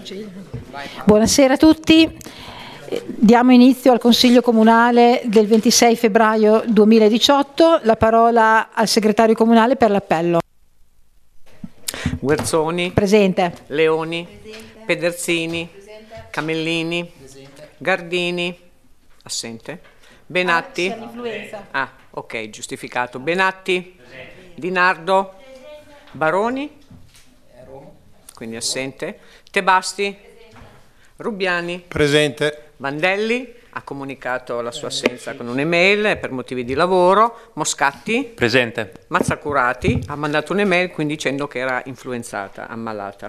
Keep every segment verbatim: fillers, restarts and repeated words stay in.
Buonasera a tutti. Diamo inizio al Consiglio Comunale del ventisei febbraio duemiladiciotto. La parola al segretario comunale per l'appello. Guerzoni. Presente. Leoni. Presente. Pedersini. Presente. Camellini. Presente. Gardini. Assente. Benatti. Ah, l'influenza. Ah, ok, giustificato. Benatti. Presente. Di Nardo. Baroni. Quindi assente. Tebasti. Presente. Rubiani. Presente. Vandelli ha comunicato la sua assenza con un'email per motivi di lavoro. Moscatti. Presente. Mazzacurati ha mandato un'email quindi dicendo che era influenzata, ammalata.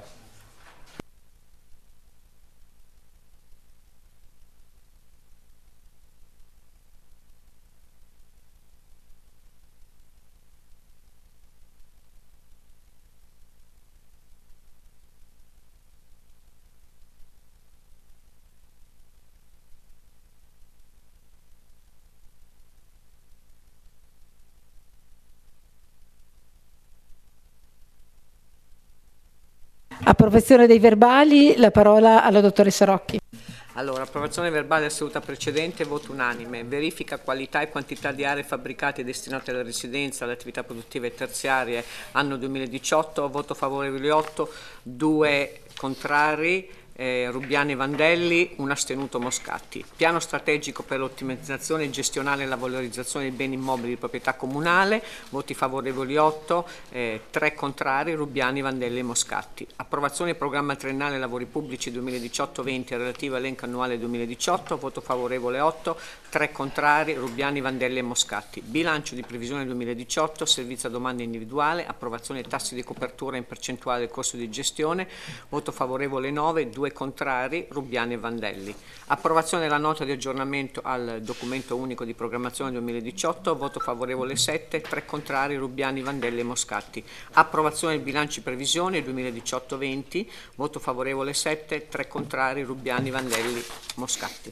Approvazione dei verbali, la parola alla dottoressa Rocchi. Allora, approvazione verbale della seduta precedente, voto unanime. Verifica qualità e quantità di aree fabbricate destinate alla residenza, alle attività produttive e terziarie anno duemiladiciotto, voto favorevole otto, due contrari, eh, Rubiani e Vandelli, un astenuto Moscatti. Piano strategico per l'ottimizzazione gestionale e la valorizzazione dei beni immobili di proprietà comunale, voti favorevoli otto, eh, tre contrari, Rubiani, Vandelli e Moscatti. Approvazione del programma triennale lavori pubblici duemiladiciotto venti relativo all'elenco annuale duemiladiciotto, voto favorevole otto, tre contrari, Rubiani, Vandelli e Moscatti. Bilancio di previsione duemiladiciotto, servizio a domanda individuale, approvazione dei tassi di copertura in percentuale del costo di gestione, voto favorevole nove, due contrari, Rubiani e Vandelli. Approvazione della nota di aggiornamento al documento unico di programmazione duemiladiciotto, voto favorevole sette, tre contrari, Rubiani, Vandelli e Moscatti. Approvazione del bilancio di previsione duemiladiciotto venti, voto favorevole sette, tre contrari, Rubiani, Vandelli, Moscatti.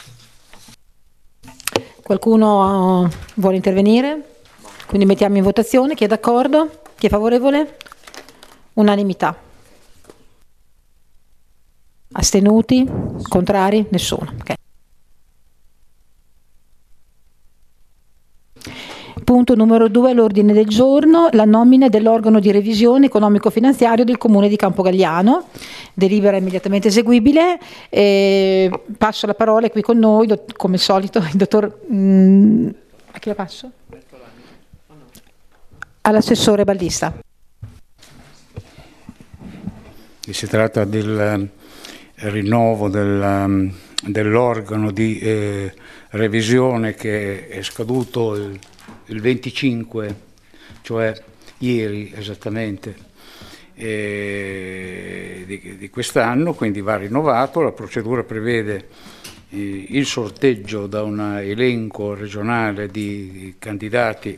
Qualcuno vuole intervenire? Quindi mettiamo in votazione. Chi è d'accordo? Chi è favorevole? Unanimità. Astenuti? Contrari? Nessuno. Okay. Punto numero due all'ordine del giorno, la nomina dell'organo di revisione economico-finanziario del Comune di Campogalliano. Delibera immediatamente eseguibile. Eh, passo la parola qui con noi, dott- come al solito, il dottor... Mh, a chi la passo? All'assessore Ballista. Si tratta del rinnovo del, dell'organo di eh, revisione che è scaduto il, il venticinque, cioè ieri esattamente, eh, di, di quest'anno, quindi va rinnovato. La procedura prevede eh, il sorteggio da un elenco regionale di candidati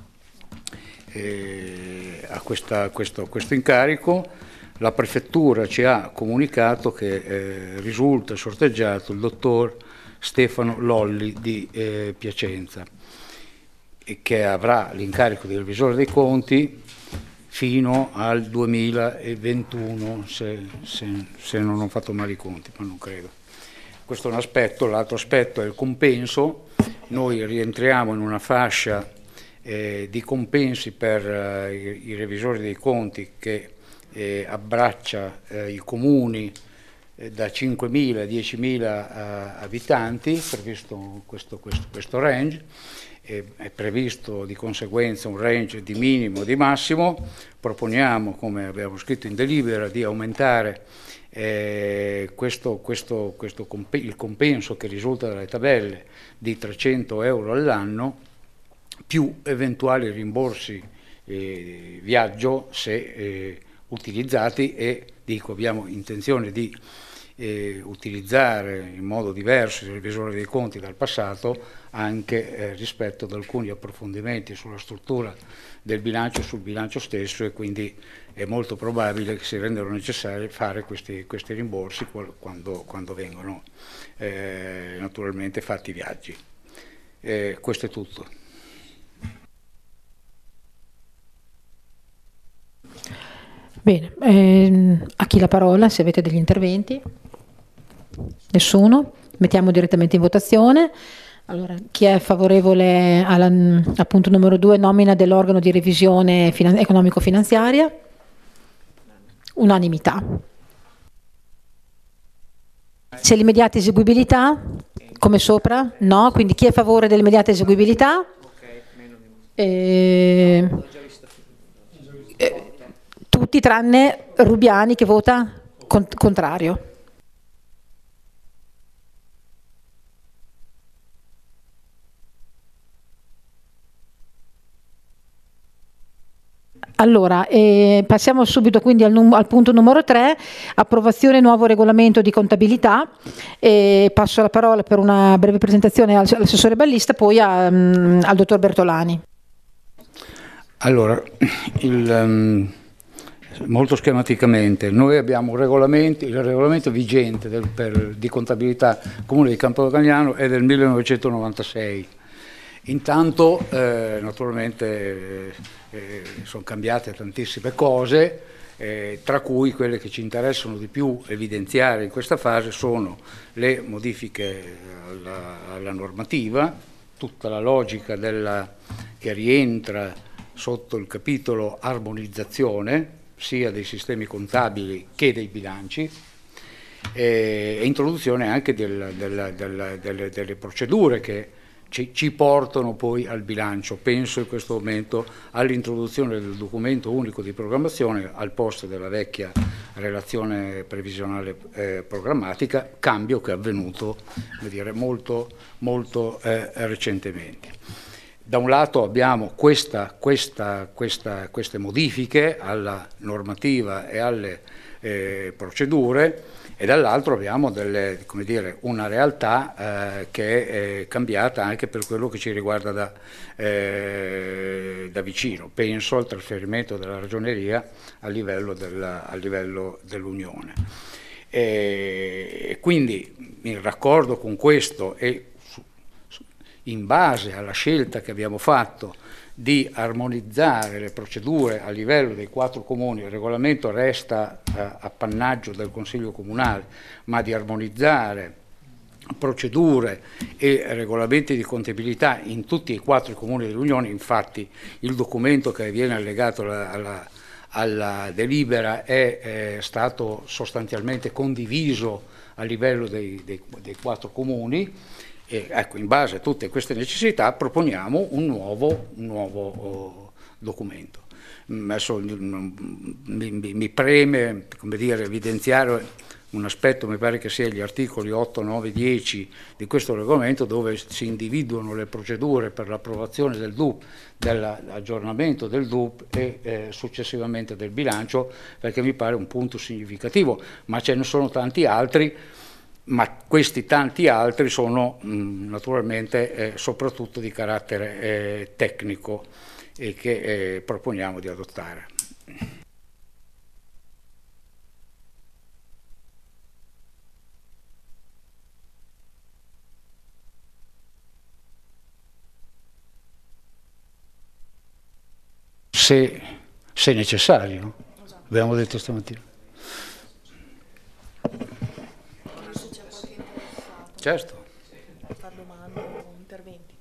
eh, a, questa, a questo, a questo incarico. La prefettura ci ha comunicato che eh, risulta sorteggiato il dottor Stefano Lolli di eh, Piacenza, e che avrà l'incarico di revisore dei conti fino al duemilaventuno, se, se, se non ho fatto male i conti, ma non credo. Questo è un aspetto. L'altro aspetto è il compenso. Noi rientriamo in una fascia eh, di compensi per eh, i, i revisori dei conti che Eh, abbraccia eh, i comuni eh, da cinquemila a diecimila eh, abitanti, previsto questo, questo, questo range, eh, è previsto di conseguenza un range di minimo e di massimo. Proponiamo, come abbiamo scritto in delibera, di aumentare eh, questo, questo, questo comp- il compenso che risulta dalle tabelle di trecento euro all'anno, più eventuali rimborsi eh, viaggio se eh, utilizzati, e dico abbiamo intenzione di eh, utilizzare in modo diverso il revisore dei conti dal passato anche eh, rispetto ad alcuni approfondimenti sulla struttura del bilancio, sul bilancio stesso, e quindi è molto probabile che si rendano necessari fare questi, questi rimborsi quando, quando vengono eh, naturalmente fatti i viaggi. Eh, questo è tutto. Bene, ehm, a chi la parola, se avete degli interventi? Nessuno? Mettiamo direttamente in votazione. Allora, chi è favorevole alla, al punto numero due, nomina dell'organo di revisione finan- economico-finanziaria? Unanimità. C'è l'immediata eseguibilità? Come sopra? No, quindi chi è a favore dell'immediata eseguibilità? Eh, eh, tutti tranne Rubiani che vota con- contrario. Allora, eh, passiamo subito quindi al, num- al punto numero tre, approvazione nuovo regolamento di contabilità. Eh, passo la parola per una breve presentazione al- all'assessore Ballista, poi a, um, al dottor Bertolani. Allora, il, um, molto schematicamente, noi abbiamo un regolamento, il regolamento vigente del, per, di contabilità Comune di Campogalliano è del millenovecentonovantasei. Intanto, eh, naturalmente, eh, eh, sono cambiate tantissime cose, eh, tra cui quelle che ci interessano di più evidenziare in questa fase sono le modifiche alla, alla normativa, tutta la logica della, che rientra sotto il capitolo armonizzazione, sia dei sistemi contabili che dei bilanci, e, e introduzione anche del, del, del, delle, delle procedure che ci, ci portano poi al bilancio. Penso in questo momento all'introduzione del documento unico di programmazione al posto della vecchia relazione previsionale eh, programmatica, cambio che è avvenuto, come dire, molto, molto eh, recentemente. Da un lato abbiamo questa, questa, questa, queste modifiche alla normativa e alle eh, procedure, e dall'altro abbiamo delle, come dire, una realtà eh, che è cambiata anche per quello che ci riguarda da, eh, da vicino. Penso al trasferimento della ragioneria a livello, della, a livello dell'Unione. E quindi in raccordo con questo e in base alla scelta che abbiamo fatto di armonizzare le procedure a livello dei quattro comuni, il regolamento resta eh, appannaggio del Consiglio Comunale, ma di armonizzare procedure e regolamenti di contabilità in tutti e quattro i comuni dell'Unione. Infatti il documento che viene allegato alla, alla, alla delibera è, è stato sostanzialmente condiviso a livello dei, dei, dei quattro comuni. E ecco, in base a tutte queste necessità proponiamo un nuovo, un nuovo oh, documento. Adesso, mi, mi, mi preme, come dire, evidenziare un aspetto, mi pare che sia gli articoli otto, nove, dieci di questo regolamento, dove si individuano le procedure per l'approvazione del D U P, dell'aggiornamento del D U P e eh, successivamente del bilancio, perché mi pare un punto significativo, ma ce ne sono tanti altri. Ma questi tanti altri sono mh, naturalmente eh, soprattutto di carattere eh, tecnico e che eh, proponiamo di adottare. Se, se necessario, abbiamo detto stamattina. Certo. Far domande o interventi.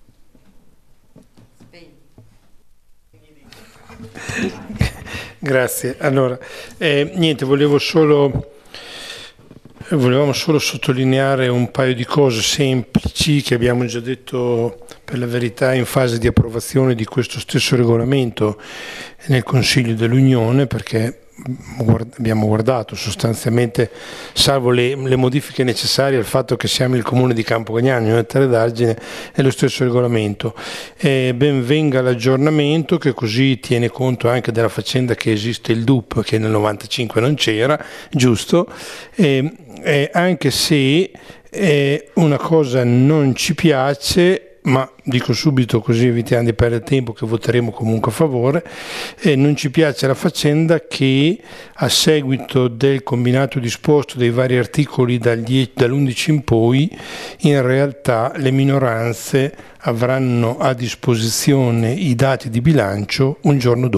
Grazie. Allora, eh, niente, volevo solo, volevamo solo sottolineare un paio di cose semplici che abbiamo già detto, per la verità, in fase di approvazione di questo stesso regolamento nel Consiglio dell'Unione, perché abbiamo guardato sostanzialmente, salvo le, le modifiche necessarie al fatto che siamo il comune di Campogalliano, in Terre d'Argine, è lo stesso regolamento. E ben venga l'aggiornamento, che così tiene conto anche della faccenda che esiste il D U P, che nel novantacinque non c'era, giusto, e, e anche se eh, una cosa non ci piace, ma dico subito così evitiamo di perdere tempo, che voteremo comunque a favore, e non ci piace la faccenda che a seguito del combinato disposto dei vari articoli dall'undici in poi, in realtà le minoranze avranno a disposizione i dati di bilancio un giorno dopo.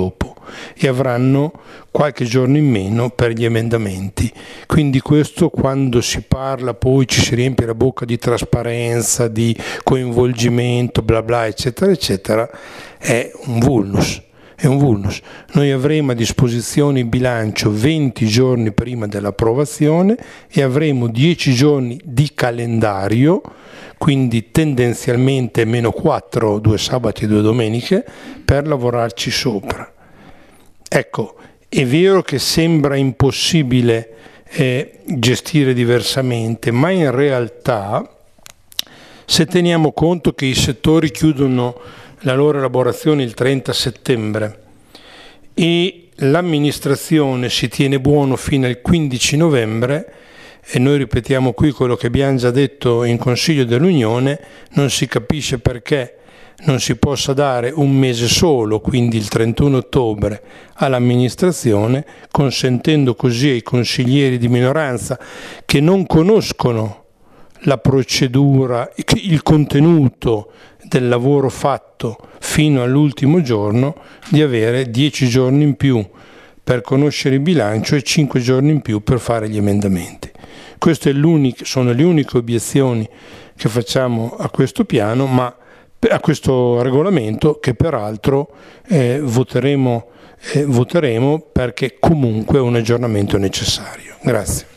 e avranno qualche giorno in meno per gli emendamenti. Quindi questo, quando si parla poi ci si riempie la bocca di trasparenza, di coinvolgimento, bla bla eccetera eccetera, è un vulnus. È un vulnus. Noi avremo a disposizione il bilancio venti giorni prima dell'approvazione e avremo dieci giorni di calendario, quindi tendenzialmente meno quattro, due sabati e due domeniche, per lavorarci sopra. Ecco, è vero che sembra impossibile eh, gestire diversamente, ma in realtà, se teniamo conto che i settori chiudono la loro elaborazione il trenta settembre e l'amministrazione si tiene buono fino al quindici novembre, e noi ripetiamo qui quello che abbiamo già detto in Consiglio dell'Unione, non si capisce perché non si possa dare un mese solo, quindi il trentuno ottobre, all'amministrazione, consentendo così ai consiglieri di minoranza che non conoscono la procedura, il contenuto del lavoro fatto fino all'ultimo giorno, di avere dieci giorni in più per conoscere il bilancio e cinque giorni in più per fare gli emendamenti. Queste sono le uniche obiezioni che facciamo a questo piano, ma a questo regolamento, che peraltro eh, voteremo, eh, voteremo perché comunque è un aggiornamento necessario. Grazie.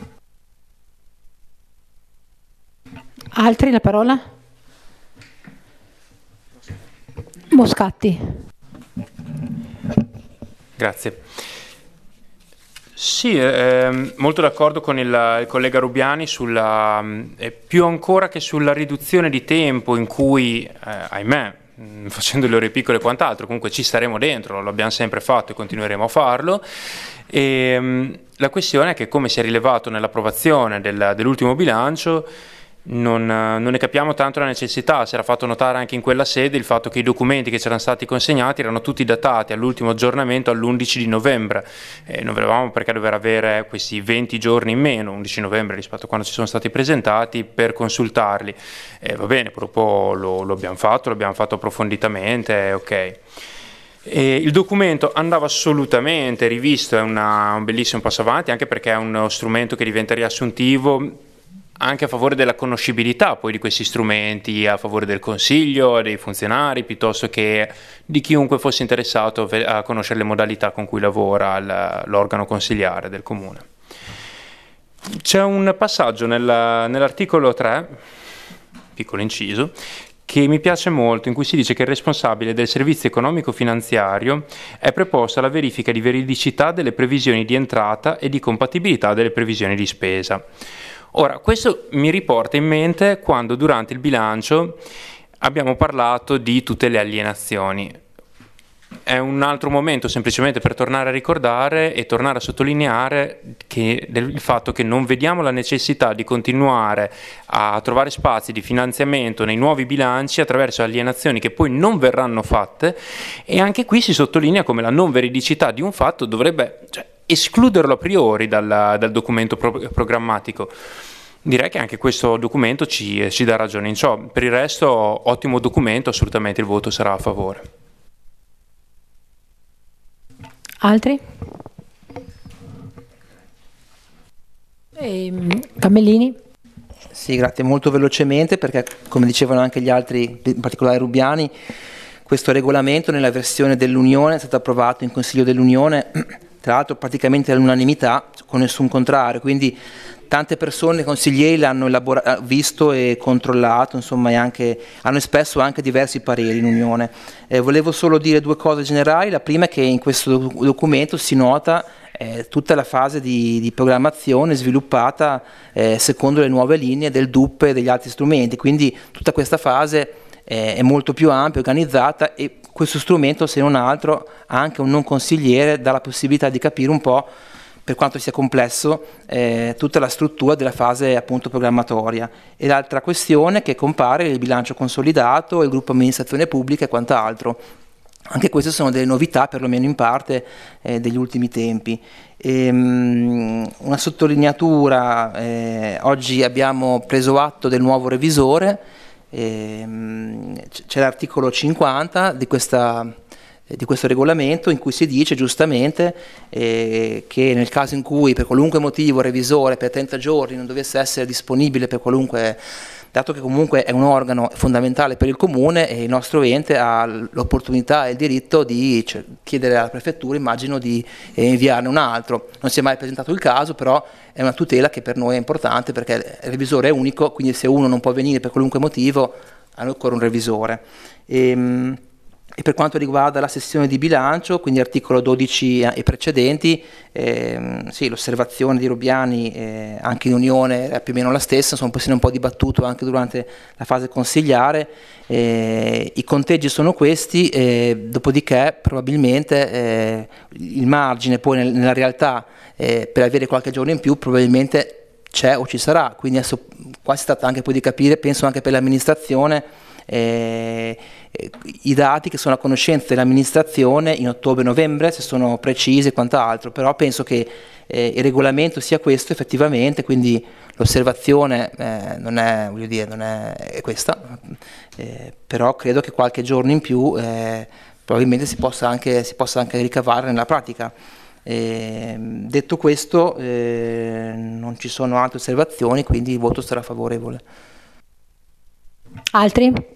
Altri la parola? Moscatti. Grazie. Sì, eh, molto d'accordo con il, il collega Rubiani sulla, eh, più ancora che sulla riduzione di tempo in cui, eh, ahimè, mh, facendo le ore piccole e quant'altro, comunque ci staremo dentro, lo abbiamo sempre fatto e continueremo a farlo. E, mh, la questione è che, come si è rilevato nell'approvazione del, dell'ultimo bilancio, Non, non ne capiamo tanto la necessità. Si era fatto notare anche in quella sede il fatto che i documenti che c'erano stati consegnati erano tutti datati all'ultimo aggiornamento all'undici di novembre, e non vedevamo perché dover avere questi venti giorni in meno, undici novembre rispetto a quando ci sono stati presentati, per consultarli. E va bene, proprio lo, lo abbiamo fatto, l'abbiamo fatto approfonditamente, ok. E il documento andava assolutamente rivisto, è una, un bellissimo passo avanti, anche perché è uno strumento che diventa riassuntivo anche a favore della conoscibilità poi di questi strumenti, a favore del Consiglio, dei funzionari, piuttosto che di chiunque fosse interessato a conoscere le modalità con cui lavora l'organo consigliare del Comune. C'è un passaggio nella, nell'articolo tre, piccolo inciso, che mi piace molto, in cui si dice che il responsabile del servizio economico-finanziario è preposto alla verifica di veridicità delle previsioni di entrata e di compatibilità delle previsioni di spesa. Ora, questo mi riporta in mente quando durante il bilancio abbiamo parlato di tutte le alienazioni. È un altro momento semplicemente per tornare a ricordare e tornare a sottolineare che, del, il fatto che non vediamo la necessità di continuare a trovare spazi di finanziamento nei nuovi bilanci attraverso alienazioni che poi non verranno fatte, e anche qui si sottolinea come la non veridicità di un fatto dovrebbe, cioè, escluderlo a priori dal, dal documento pro, programmatico. Direi che anche questo documento ci, ci dà ragione in ciò. Per il resto, ottimo documento, assolutamente il voto sarà a favore. Altri? E, Cammellini? Sì, grazie. Molto velocemente, perché come dicevano anche gli altri, in particolare Rubiani, questo regolamento nella versione dell'Unione è stato approvato in Consiglio dell'Unione, tra l'altro praticamente all'unanimità, con nessun contrario, quindi tante persone, consiglieri, l'hanno elabora- visto e controllato, insomma, e anche, hanno espresso anche diversi pareri in Unione. Eh, volevo solo dire due cose generali. La prima è che in questo doc- documento si nota eh, tutta la fase di, di programmazione sviluppata eh, secondo le nuove linee del D U P e degli altri strumenti, quindi tutta questa fase eh, è molto più ampia, organizzata, e questo strumento, se non altro, anche un non consigliere dà la possibilità di capire un po', per quanto sia complesso, eh, tutta la struttura della fase appunto programmatoria. E l'altra questione che compare è il bilancio consolidato, il gruppo amministrazione pubblica e quant'altro. Anche queste sono delle novità, perlomeno in parte, eh, degli ultimi tempi. E, um, una sottolineatura, eh, oggi abbiamo preso atto del nuovo revisore, e, um, c'è l'articolo cinquanta di questa di questo regolamento, in cui si dice giustamente eh, che nel caso in cui per qualunque motivo il revisore per trenta giorni non dovesse essere disponibile per qualunque, dato che comunque è un organo fondamentale per il comune, e il nostro ente ha l'opportunità e il diritto di cioè, chiedere alla prefettura, immagino, di eh, inviarne un altro. Non si è mai presentato il caso, però è una tutela che per noi è importante, perché il revisore è unico, quindi se uno non può venire per qualunque motivo, a noi occorre un revisore. E, e per quanto riguarda la sessione di bilancio, quindi articolo dodici e precedenti, ehm, sì, l'osservazione di Rubiani eh, anche in Unione è più o meno la stessa, insomma, poi se ne è un po' dibattuto anche durante la fase consigliare. Eh, i conteggi sono questi, eh, dopodiché probabilmente eh, il margine poi nel, nella realtà eh, per avere qualche giorno in più probabilmente c'è o ci sarà, quindi adesso qua si tratta anche poi di capire, penso anche per l'amministrazione, eh, eh, i dati che sono a conoscenza dell'amministrazione in ottobre-novembre, se sono precisi e quant'altro, però penso che eh, il regolamento sia questo effettivamente, quindi l'osservazione eh, non è, voglio dire, non è, è questa, eh, però credo che qualche giorno in più eh, probabilmente si possa anche, si possa anche ricavare nella pratica. Eh, detto questo, eh, non ci sono altre osservazioni, quindi il voto sarà favorevole. Altri?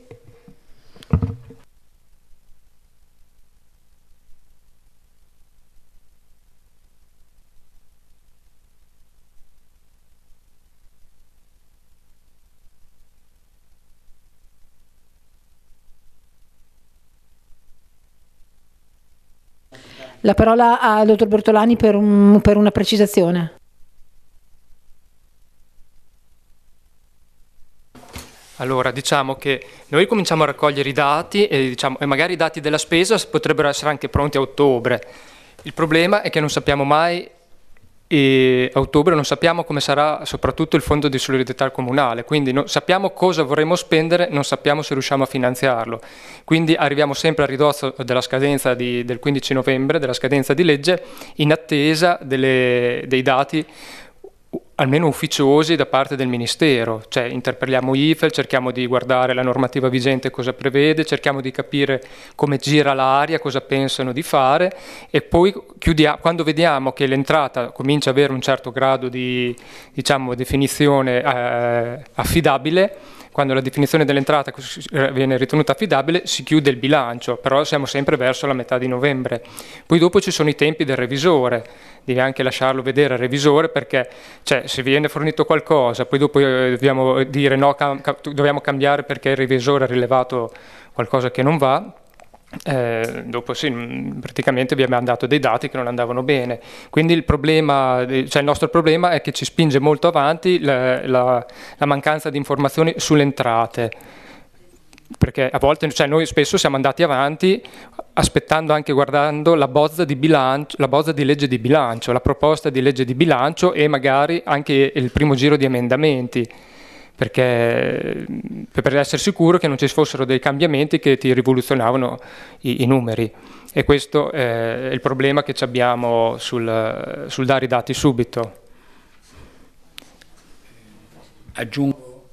La parola al dottor Bertolani per, un, per una precisazione. Allora, diciamo che noi cominciamo a raccogliere i dati e, diciamo, e magari i dati della spesa potrebbero essere anche pronti a ottobre. Il problema è che non sappiamo mai, e a ottobre non sappiamo come sarà soprattutto il fondo di solidarietà comunale, quindi non sappiamo cosa vorremmo spendere, non sappiamo se riusciamo a finanziarlo. Quindi arriviamo sempre a ridosso della scadenza di, del quindici novembre, della scadenza di legge, in attesa delle, dei dati almeno ufficiosi da parte del Ministero, cioè interpelliamo I F E L, cerchiamo di guardare la normativa vigente cosa prevede, cerchiamo di capire come gira l'aria, cosa pensano di fare, e poi chiudiamo, quando vediamo che l'entrata comincia ad avere un certo grado di, diciamo, definizione eh, affidabile, quando la definizione dell'entrata viene ritenuta affidabile si chiude il bilancio, però siamo sempre verso la metà di novembre. Poi dopo ci sono i tempi del revisore, devi anche lasciarlo vedere al revisore, perché cioè, se viene fornito qualcosa, poi dopo eh, dobbiamo dire no, cam- dobbiamo cambiare perché il revisore ha rilevato qualcosa che non va. Eh, dopo sì, praticamente vi abbiamo dato dei dati che non andavano bene, quindi il problema, cioè il nostro problema è che ci spinge molto avanti la, la, la mancanza di informazioni sulle entrate, perché a volte, cioè noi spesso siamo andati avanti aspettando, anche guardando la bozza di bilancio, la bozza di legge di bilancio, la proposta di legge di bilancio e magari anche il primo giro di emendamenti, perché per essere sicuro che non ci fossero dei cambiamenti che ti rivoluzionavano i, i numeri. E questo è il problema che abbiamo sul, sul dare i dati subito. Aggiungo,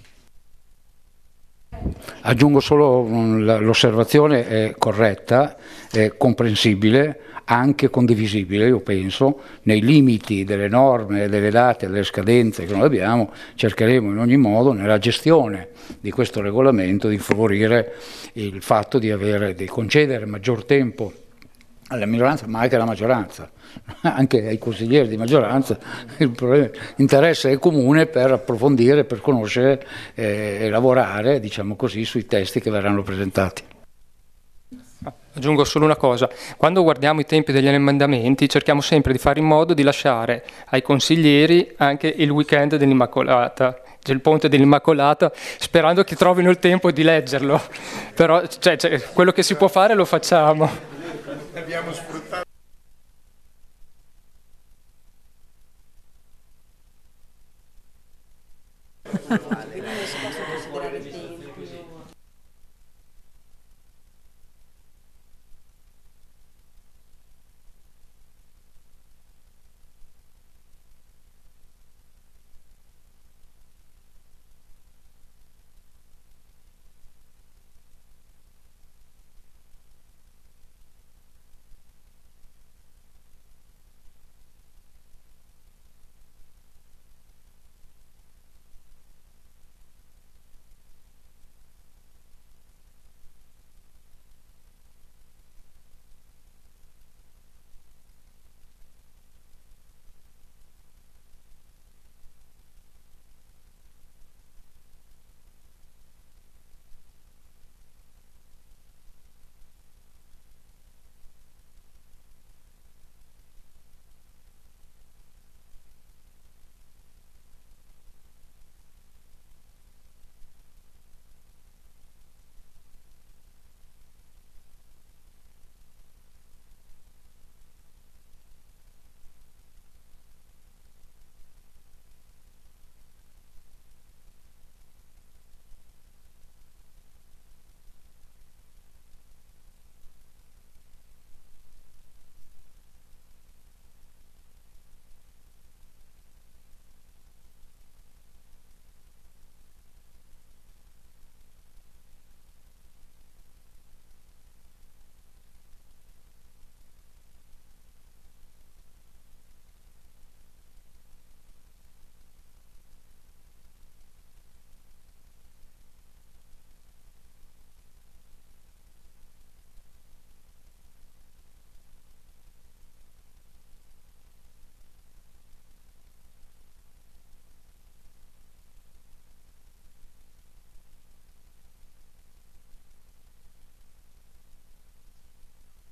aggiungo solo l'osservazione è corretta, è comprensibile, anche condivisibile, io penso, nei limiti delle norme, delle date, delle scadenze che noi abbiamo, cercheremo in ogni modo nella gestione di questo regolamento di favorire il fatto di avere, di concedere maggior tempo alla minoranza, ma anche alla maggioranza, anche ai consiglieri di maggioranza. Il problema, l'interesse è comune per approfondire, per conoscere eh, e lavorare, diciamo così, sui testi che verranno presentati. Aggiungo solo una cosa, quando guardiamo i tempi degli emendamenti cerchiamo sempre di fare in modo di lasciare ai consiglieri anche il weekend dell'Immacolata, cioè il ponte dell'Immacolata, sperando che trovino il tempo di leggerlo, però cioè, cioè, quello che si può fare lo facciamo. Abbiamo sfruttato.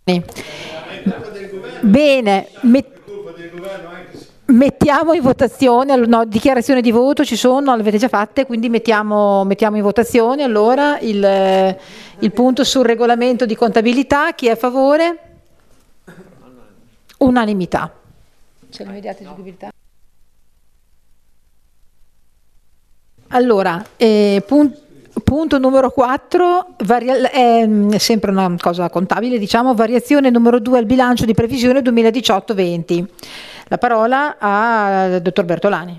Bene, met- mettiamo in votazione, no, dichiarazione di voto ci sono, le avete già fatte, quindi mettiamo, mettiamo in votazione allora il, il punto sul regolamento di contabilità. Chi è a favore? Unanimità. C'è l'immediata eseguibilità? Allora, eh, punto Punto numero quattro, varia- è sempre una cosa contabile, diciamo, variazione numero due al bilancio di previsione duemiladiciotto venti. La parola al dottor Bertolani.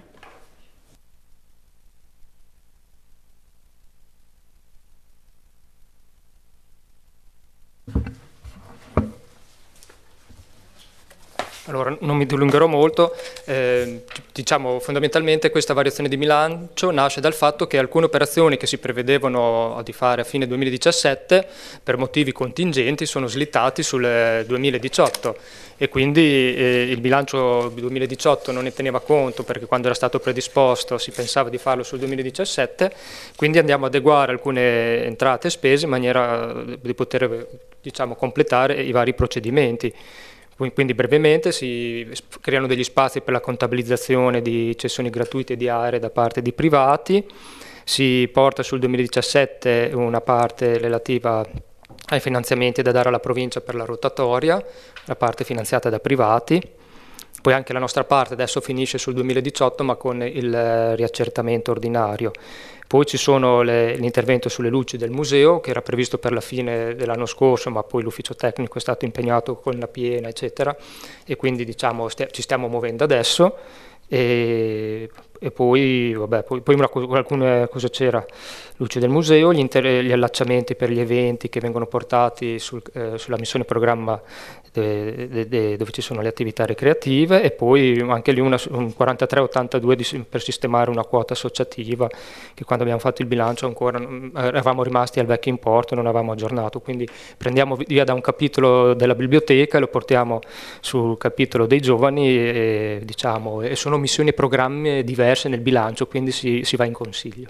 Allora, non mi dilungherò molto, eh, diciamo fondamentalmente questa variazione di bilancio nasce dal fatto che alcune operazioni che si prevedevano di fare a fine duemiladiciassette per motivi contingenti sono slittati sul duemiladiciotto e quindi eh, il bilancio duemiladiciotto non ne teneva conto perché quando era stato predisposto si pensava di farlo sul duemiladiciassette, quindi andiamo ad adeguare alcune entrate e spese in maniera di poter, diciamo, completare i vari procedimenti. Quindi brevemente si creano degli spazi per la contabilizzazione di cessioni gratuite di aree da parte di privati, si porta sul duemiladiciassette una parte relativa ai finanziamenti da dare alla provincia per la rotatoria, la parte finanziata da privati, poi anche la nostra parte adesso finisce sul duemiladiciotto ma con il riaccertamento ordinario. Poi ci sono le, l'intervento sulle luci del museo che era previsto per la fine dell'anno scorso, ma poi l'ufficio tecnico è stato impegnato con la piena, eccetera, e quindi diciamo st- ci stiamo muovendo adesso. E, e poi, vabbè, poi, poi una, alcune cosa c'era, luci del museo, gli, inter- gli allacciamenti per gli eventi che vengono portati sul, eh, sulla missione programma de, de, de, dove ci sono le attività ricreative e poi anche lì una, un quarantatré ottantadue di, per sistemare una quota associativa che quando abbiamo fatto il bilancio ancora eravamo rimasti al vecchio importo, non avevamo aggiornato, quindi prendiamo via da un capitolo della biblioteca e lo portiamo sul capitolo dei giovani e, diciamo, e sono missioni e programmi diverse nel bilancio, quindi si, si va in consiglio.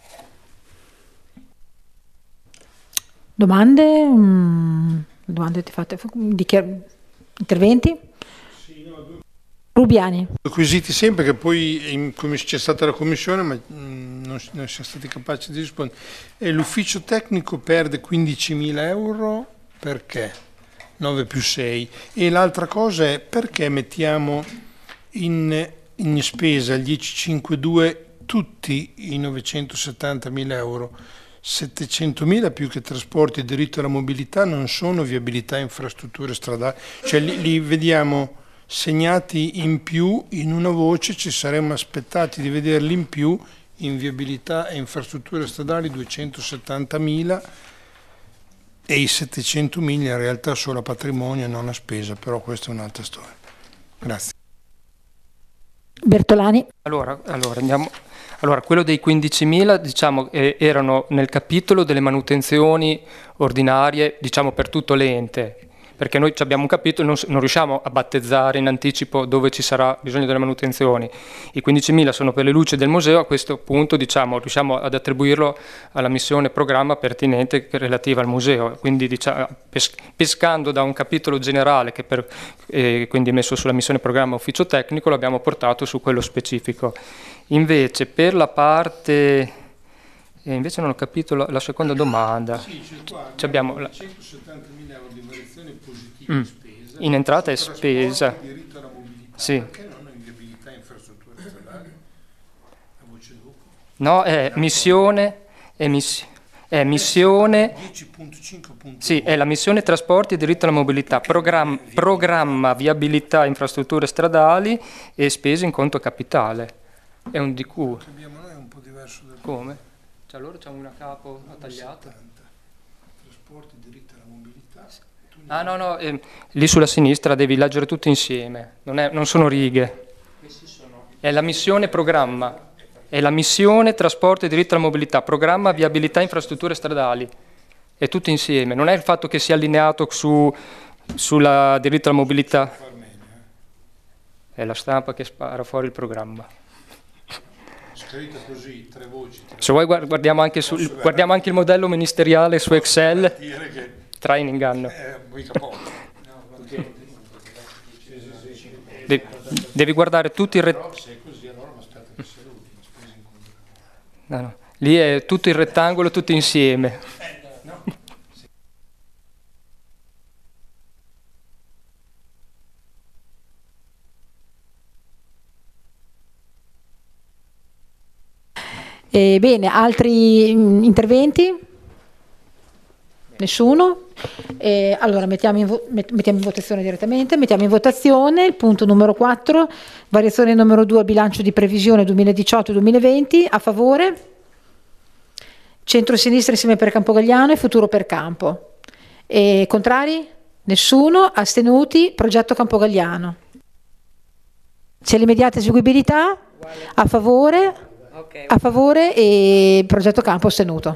Domande? Mm, domande ti fate? Dichiar- interventi? Rubiani. Quesiti sempre che poi in, come c'è stata la commissione ma mh, non, non siamo stati capaci di rispondere. E l'ufficio tecnico perde quindicimila euro perché? nove più sei. E l'altra cosa è perché mettiamo in, in spesa il diecicentoventadue tutti i novecentosettantamila euro? settecentomila più che trasporti e diritto alla mobilità non sono viabilità e infrastrutture stradali, cioè li, li vediamo segnati in più in una voce, ci saremmo aspettati di vederli in più in viabilità e infrastrutture stradali duecentosettantamila e i settecentomila in realtà solo a patrimonio e non a spesa, però questa è un'altra storia. Grazie. Bertolani. Allora, allora andiamo... Allora, quello dei quindicimila, diciamo, eh, erano nel capitolo delle manutenzioni ordinarie, diciamo, per tutto l'ente, perché noi abbiamo un capitolo, non, non riusciamo a battezzare in anticipo dove ci sarà bisogno delle manutenzioni. I quindicimila sono per le luci del museo, a questo punto, diciamo, riusciamo ad attribuirlo alla missione programma pertinente relativa al museo, quindi diciamo, pes- pescando da un capitolo generale che per, eh, quindi messo sulla missione programma ufficio tecnico, l'abbiamo portato su quello specifico. Invece per la parte, eh, invece non ho capito la, la seconda domanda. Sì, c'è qua, ci abbiamo la... centosettantamila euro di variazione positiva mm. in spesa. In entrata e spesa. Diritto alla mobilità. Sì. Perché non in viabilità e infrastrutture stradali? La voce dopo. No, è missione, è, miss, è missione, dieci punto cinque punto sì, è la missione trasporti e diritto alla mobilità, programma, programma viabilità e infrastrutture stradali e spese in conto capitale. È un D Q. Abbiamo noi un po' diverso del Come? Cioè loro c'hanno una capo tagliata. Trasporti, diritto alla mobilità. Ah no, no, eh, lì sulla sinistra devi leggere tutto insieme, non, è, non sono righe. È la missione programma, è la missione trasporto e diritto alla mobilità, programma viabilità e infrastrutture stradali. È tutto insieme, non è il fatto che sia allineato su, sulla diritto alla mobilità. È la stampa che spara fuori il programma. Scritta così, tre voci. Tre Se vuoi guardiamo anche, su, guardiamo anche il modello ministeriale su Excel, dire che tra in inganno. è mica poco. Devi, devi guardare tutti i rettangoli. No, no. Lì è tutto il rettangolo, tutti insieme. Eh, bene, altri mh, interventi? Nessuno? Eh, allora mettiamo in, vo- met- mettiamo in votazione direttamente, mettiamo in votazione il punto numero quattro, variazione numero due al bilancio di previsione duemiladiciotto duemilaventi, a favore? Centro-sinistra insieme per Campogalliano e Futuro per Campo. E contrari? Nessuno? Astenuti? Progetto Campogalliano. C'è l'immediata eseguibilità? A favore? A favore e progetto Campo astenuto.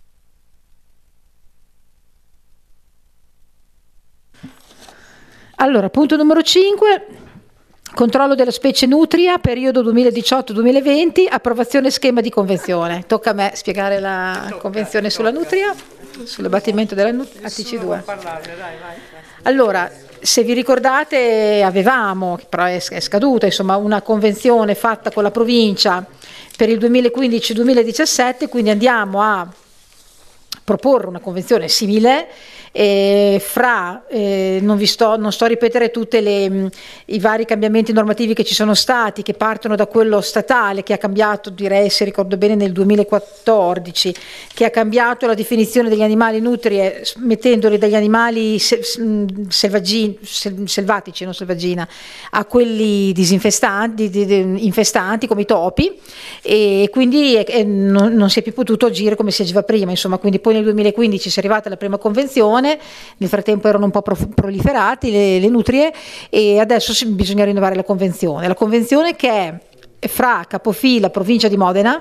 Allora, punto numero cinque, controllo della specie nutria, periodo duemiladiciotto duemilaventi, approvazione schema di convenzione. Tocca a me spiegare la tocca, convenzione tocca. Sulla nutria, sull'abbattimento della nutria, A T C due. Allora, se vi ricordate avevamo, però è scaduta, insomma, una convenzione fatta con la provincia per il duemilaquindici duemiladiciassette, quindi andiamo a proporre una convenzione simile. Eh, fra, eh, non, vi sto, non sto a ripetere tutti i vari cambiamenti normativi che ci sono stati, che partono da quello statale che ha cambiato, direi se ricordo bene nel duemilaquattordici, che ha cambiato la definizione degli animali nutrie mettendoli dagli animali se, selvaggini, sel, selvatici, non selvaggina, a quelli disinfestanti, di, di, infestanti come i topi, e quindi eh, non, non si è più potuto agire come si agiva prima, insomma, quindi poi nel duemilaquindici si è arrivata la prima convenzione. Nel frattempo erano un po' proliferati le, le nutrie e adesso bisogna rinnovare la convenzione. La convenzione che è fra capofila provincia di Modena,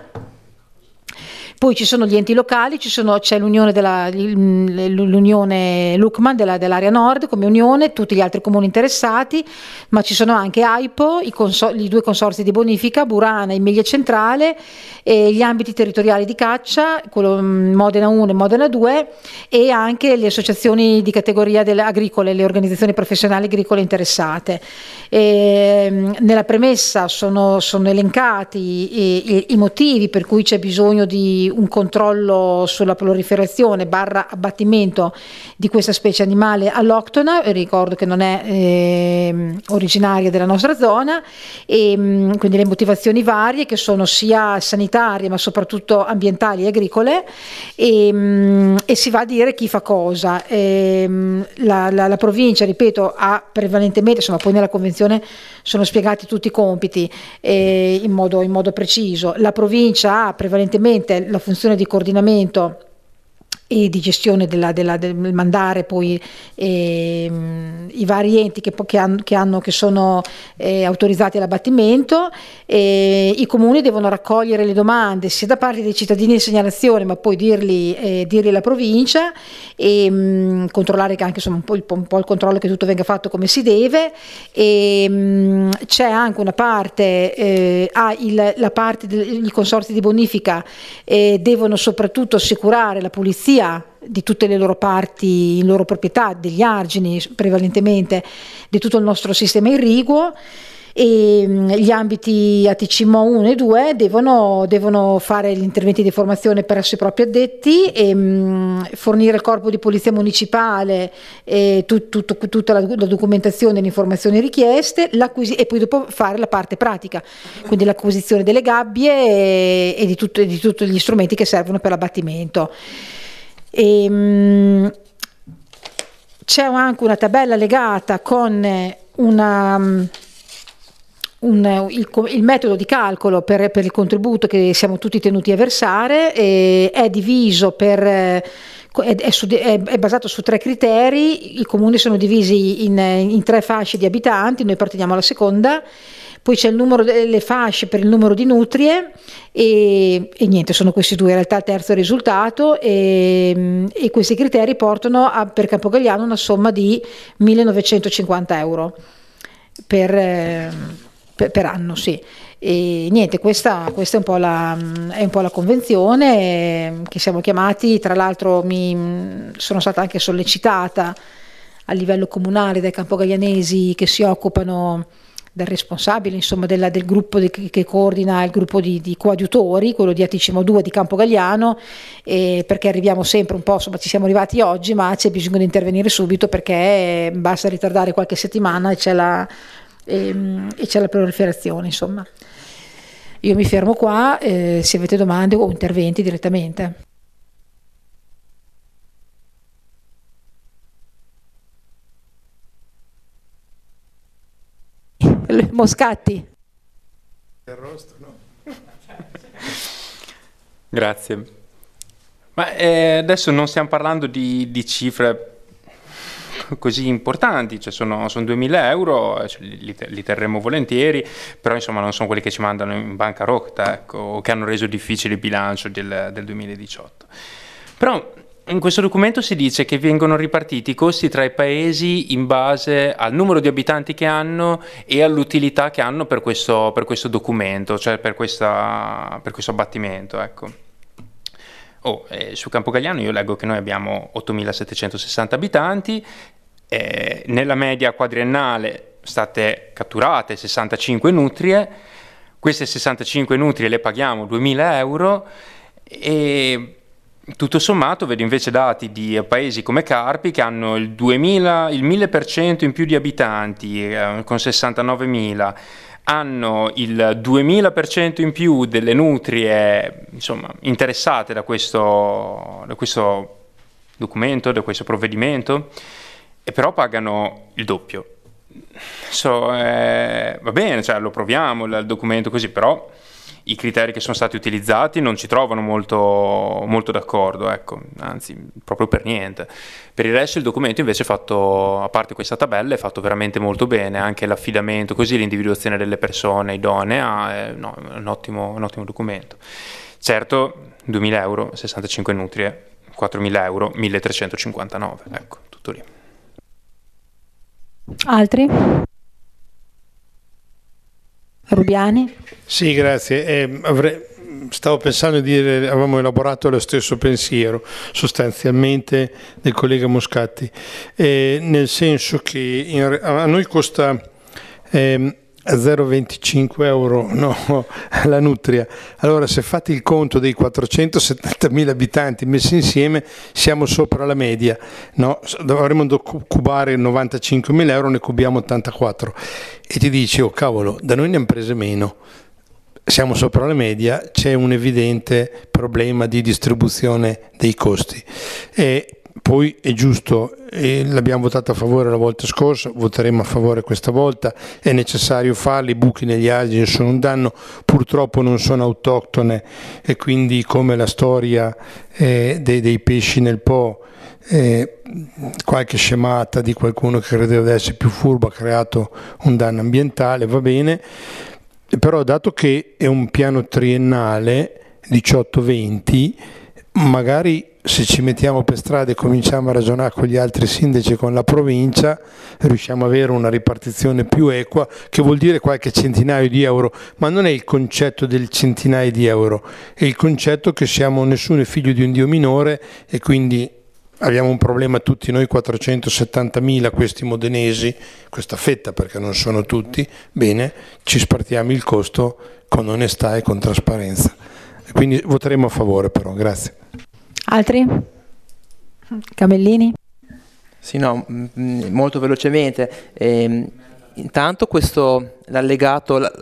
poi ci sono gli enti locali, ci sono, c'è l'unione, della, l'unione Lucman della, dell'area nord come unione, tutti gli altri comuni interessati, ma ci sono anche AIPO, i, consor- i due consorzi di bonifica, Burana e Emilia Centrale, e gli ambiti territoriali di caccia, quello Modena uno e Modena due, e anche le associazioni di categoria delle agricole, le organizzazioni professionali agricole interessate. E, nella premessa sono, sono elencati i, i, i motivi per cui c'è bisogno di un controllo sulla proliferazione barra abbattimento di questa specie animale alloctona. Ricordo che non è eh, originaria della nostra zona, e mh, quindi le motivazioni varie che sono sia sanitarie ma soprattutto ambientali e agricole, e, mh, e si va a dire chi fa cosa. E, mh, la, la, la provincia, ripeto, ha prevalentemente, insomma poi nella convenzione sono spiegati tutti i compiti eh, in modo, in modo preciso. La provincia ha prevalentemente la funzione di coordinamento e di gestione della, della, del mandare poi eh, i vari enti che, che, hanno, che, hanno, che sono eh, autorizzati all'abbattimento. Eh, i comuni devono raccogliere le domande sia da parte dei cittadini in segnalazione, ma poi dirli, eh, dirli alla provincia e mh, controllare che anche insomma, un, po il, un po' il controllo che tutto venga fatto come si deve. E mh, c'è anche una parte, eh, ah, il, la parte dei consorzi di bonifica eh, devono soprattutto assicurare la pulizia di tutte le loro parti in loro proprietà, degli argini prevalentemente di tutto il nostro sistema irriguo, e gli ambiti A T C M O uno e due devono, devono fare gli interventi di formazione presso i propri addetti e mh, fornire al corpo di polizia municipale eh, tut, tut, tutta la, la documentazione e le informazioni richieste, e poi dopo fare la parte pratica, quindi l'acquisizione delle gabbie e, e di, tutto, e di tutti gli strumenti che servono per l'abbattimento. E, mh, c'è anche una tabella legata con una, un, il, il metodo di calcolo per, per il contributo che siamo tutti tenuti a versare, e è diviso per È, è, su, è, è basato su tre criteri. I comuni sono divisi in, in tre fasce di abitanti, noi partiamo alla seconda, poi c'è il numero delle fasce per il numero di nutrie e, e niente, sono questi due in realtà il terzo risultato, e, e questi criteri portano a, per Campogalliano una somma di millenovecentocinquanta euro per, per, per anno, sì. E niente, questa, questa è, un po' la, è un po' la convenzione che siamo chiamati, tra l'altro mi sono stata anche sollecitata a livello comunale dai campogallianesi che si occupano del responsabile, insomma, della, del gruppo di, che coordina il gruppo di, di coadiutori, quello di Aticimo due di Campogalliano, eh, perché arriviamo sempre un po', insomma ci siamo arrivati oggi, ma c'è bisogno di intervenire subito perché basta ritardare qualche settimana e c'è la, ehm, e c'è la proliferazione, insomma. Io mi fermo qua, eh, se avete domande o interventi direttamente. Moscatti. Grazie. Ma eh, adesso non stiamo parlando di, di cifre così importanti, cioè sono, sono duemila euro, cioè li, li terremo volentieri, però insomma non sono quelli che ci mandano in bancarotta, ecco, o che hanno reso difficile il bilancio del, del duemiladiciotto. Però in questo documento si dice che vengono ripartiti i costi tra i paesi in base al numero di abitanti che hanno e all'utilità che hanno per questo, per questo documento, cioè per, questa, per questo abbattimento. Ecco. Oh, eh, su Campogalliano io leggo che noi abbiamo ottomilasettecentosessanta abitanti, eh, nella media quadriennale state catturate sessantacinque nutrie, queste sessantacinque nutrie le paghiamo duemila euro e tutto sommato vedo invece dati di paesi come Carpi che hanno il duemila, il mille per cento in più di abitanti, eh, con sessantanovemila, hanno il duemila per cento in più delle nutrie, insomma, interessate da questo, da questo documento, da questo provvedimento, e però pagano il doppio. So, eh, va bene, cioè lo proviamo il documento così, però i criteri che sono stati utilizzati non ci trovano molto, molto d'accordo, ecco, anzi proprio per niente. Per il resto il documento invece è fatto, a parte questa tabella, è fatto veramente molto bene, anche l'affidamento, così l'individuazione delle persone idonea, è, no, è un, ottimo, un ottimo documento. Certo, duemila euro, sessantacinque nutrie, quattromila euro, milletrecentocinquantanove, ecco, tutto lì. Altri? Rubiani? Sì, grazie. Eh, avrei, stavo pensando di dire, avevamo elaborato lo stesso pensiero sostanzialmente del collega Moscatti, eh, nel senso che in, a noi costa eh, a zero virgola venticinque euro no, la nutria. Allora se fate il conto dei quattrocentosettantamila abitanti messi insieme siamo sopra la media, no? Dovremmo cubare novantacinquemila euro, ne cubiamo ottantaquattro e ti dici oh cavolo, da noi ne hanno prese meno, siamo sopra la media, c'è un evidente problema di distribuzione dei costi. E poi è giusto, eh, l'abbiamo votato a favore la volta scorsa, voteremo a favore questa volta, è necessario farli, i buchi negli argini sono un danno, purtroppo non sono autoctone e quindi come la storia eh, dei, dei pesci nel Po, eh, qualche scemata di qualcuno che credeva di essere più furbo ha creato un danno ambientale, va bene, però dato che è un piano triennale diciotto venti, magari se ci mettiamo per strada e cominciamo a ragionare con gli altri sindaci e con la provincia, riusciamo ad avere una ripartizione più equa, che vuol dire qualche centinaio di euro, ma non è il concetto del centinaio di euro, è il concetto che siamo, nessuno è figlio di un Dio minore e quindi abbiamo un problema tutti noi quattrocentosettantamila, questi modenesi, questa fetta perché non sono tutti, bene, ci spartiamo il costo con onestà e con trasparenza. Quindi voteremo a favore però, grazie. Altri? Camellini? Sì, no, m- molto velocemente. Eh, intanto questo, l'allegato, la,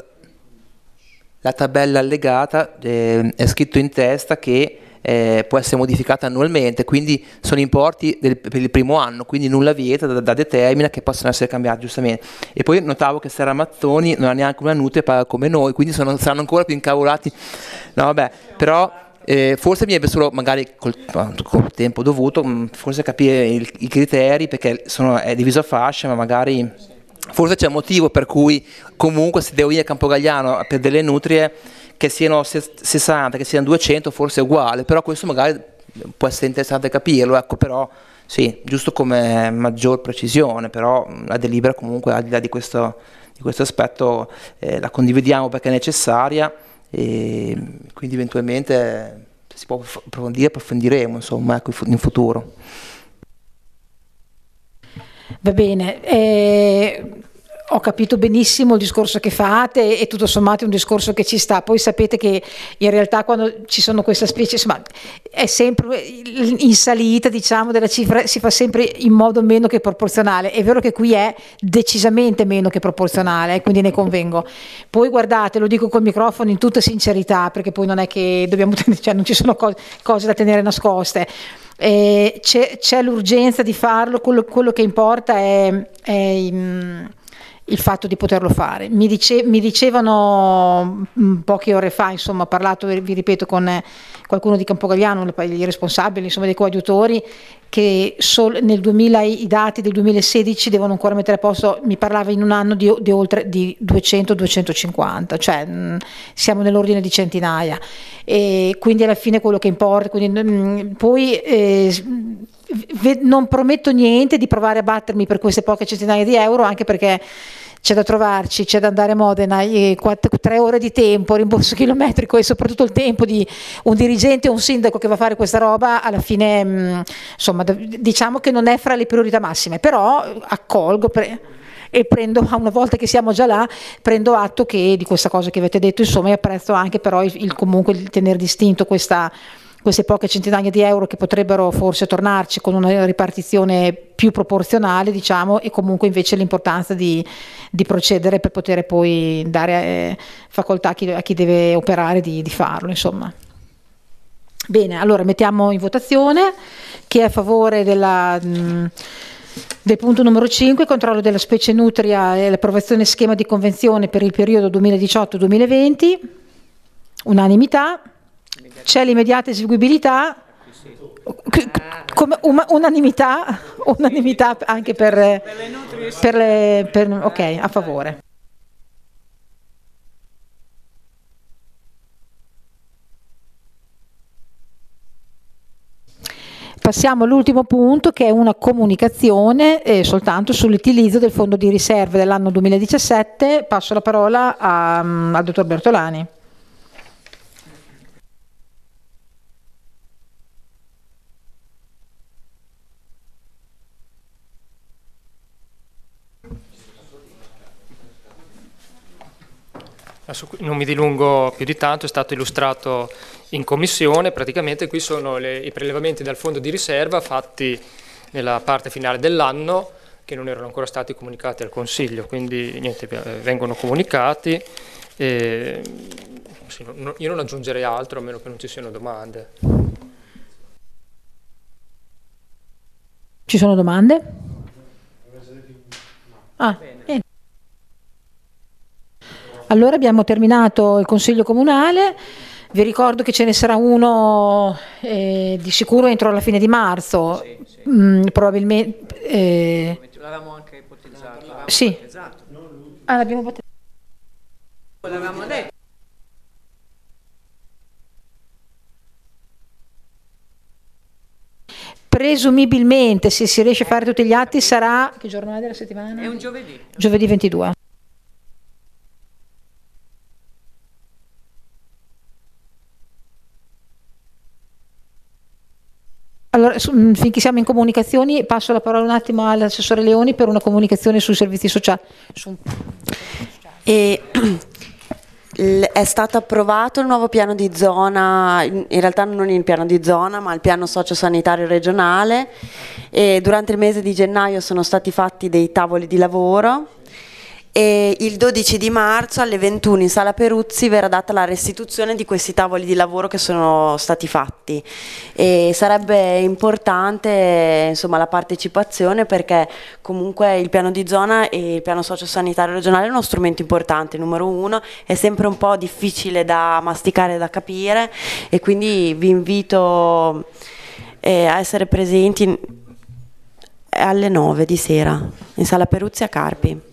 la tabella allegata eh, è scritto in testa che eh, può essere modificata annualmente, quindi sono importi del, per il primo anno, quindi nulla vieta da, da determina che possono essere cambiati giustamente. E poi notavo che Serra Mazzoni non ha neanche una nutria e paga come noi, quindi sono, saranno ancora più incavolati. No, vabbè, però Eh, forse mi deve solo, magari col, col tempo dovuto, forse capire il, i criteri, perché sono, è diviso a fasce, ma magari forse c'è un motivo per cui comunque se devo venire a Campogalliano per delle nutrie che siano sessanta, che siano duecento, forse è uguale, però questo magari può essere interessante capirlo, ecco, però sì, giusto come maggior precisione, però la delibera comunque al di là di questo, di questo aspetto eh, la condividiamo perché è necessaria. E quindi eventualmente se si può approfondire approfondiremo insomma ecco, in futuro. Va bene, eh, ho capito benissimo il discorso che fate e tutto sommato è un discorso che ci sta. Poi sapete che in realtà quando ci sono questa specie, insomma, è sempre in salita, diciamo, della cifra, si fa sempre in modo meno che proporzionale. È vero che qui è decisamente meno che proporzionale, quindi ne convengo. Poi guardate, lo dico col microfono in tutta sincerità, perché poi non è che dobbiamo tenere, cioè non ci sono cose, cose da tenere nascoste. Eh, c'è, c'è l'urgenza di farlo, quello, quello che importa è, è um, il fatto di poterlo fare. Mi, dice, mi dicevano um, poche ore fa, insomma, ho parlato, vi ripeto, con eh, qualcuno di Campogalliano, i responsabili, insomma, dei coadiutori, che sol, nel duemila i dati del duemilasedici devono ancora mettere a posto, mi parlava in un anno di, di oltre di duecento duecentocinquanta, cioè mh, siamo nell'ordine di centinaia, e quindi alla fine quello che importa, quindi, mh, poi eh, non prometto niente di provare a battermi per queste poche centinaia di euro, anche perché c'è da trovarci, c'è da andare a Modena, e quattro, tre ore di tempo, rimborso chilometrico e soprattutto il tempo di un dirigente o un sindaco che va a fare questa roba, alla fine mh, insomma diciamo che non è fra le priorità massime, però accolgo pre- e prendo, una volta che siamo già là, prendo atto che di questa cosa che avete detto, insomma, e apprezzo anche però il, il comunque il tenere distinto questa queste poche centinaia di euro che potrebbero forse tornarci con una ripartizione più proporzionale, diciamo, e comunque invece l'importanza di, di procedere per poter poi dare eh, facoltà a chi, a chi deve operare di, di farlo, insomma. Bene, allora mettiamo in votazione chi è a favore della, mh, del punto numero cinque, controllo della specie nutria e l'approvazione schema di convenzione per il periodo duemiladiciotto duemilaventi, unanimità. C'è l'immediata eseguibilità, come unanimità, unanimità anche per, per le, per, ok, a favore. Passiamo all'ultimo punto, che è una comunicazione eh, soltanto sull'utilizzo del fondo di riserve dell'anno duemiladiciassette. Passo la parola a, al dottor Bertolani. Non mi dilungo più di tanto, è stato illustrato in commissione. Praticamente qui sono le, i prelevamenti dal fondo di riserva fatti nella parte finale dell'anno, che non erano ancora stati comunicati al Consiglio, quindi niente, vengono comunicati. E, sì, no, io non aggiungerei altro, a meno che non ci siano domande. Ci sono domande? Ah, bene. Allora abbiamo terminato il Consiglio Comunale, vi ricordo che ce ne sarà uno eh, di sicuro entro la fine di marzo, sì, sì. Mm, probabilmente... Eh, l'avevamo anche ipotizzato. L'avevamo sì, ipotizzato. ah, l'abbiamo ipotizzato. L'avevamo detto. Presumibilmente, se si riesce a fare tutti gli atti, sarà... Che giorno è della settimana? È un giovedì. Giovedì ventidue. Allora, finché siamo in comunicazioni, passo la parola un attimo all'assessore Leoni per una comunicazione sui servizi sociali. Su... E, è stato approvato il nuovo piano di zona, in realtà non il piano di zona, ma il piano sociosanitario regionale, e durante il mese di gennaio sono stati fatti dei tavoli di lavoro. E il dodici di marzo alle ventuno in Sala Peruzzi verrà data la restituzione di questi tavoli di lavoro che sono stati fatti, e sarebbe importante, insomma, la partecipazione, perché comunque il piano di zona e il piano sociosanitario regionale è uno strumento importante, numero uno, è sempre un po' difficile da masticare e da capire, e quindi vi invito eh, a essere presenti alle nove di sera in Sala Peruzzi a Carpi.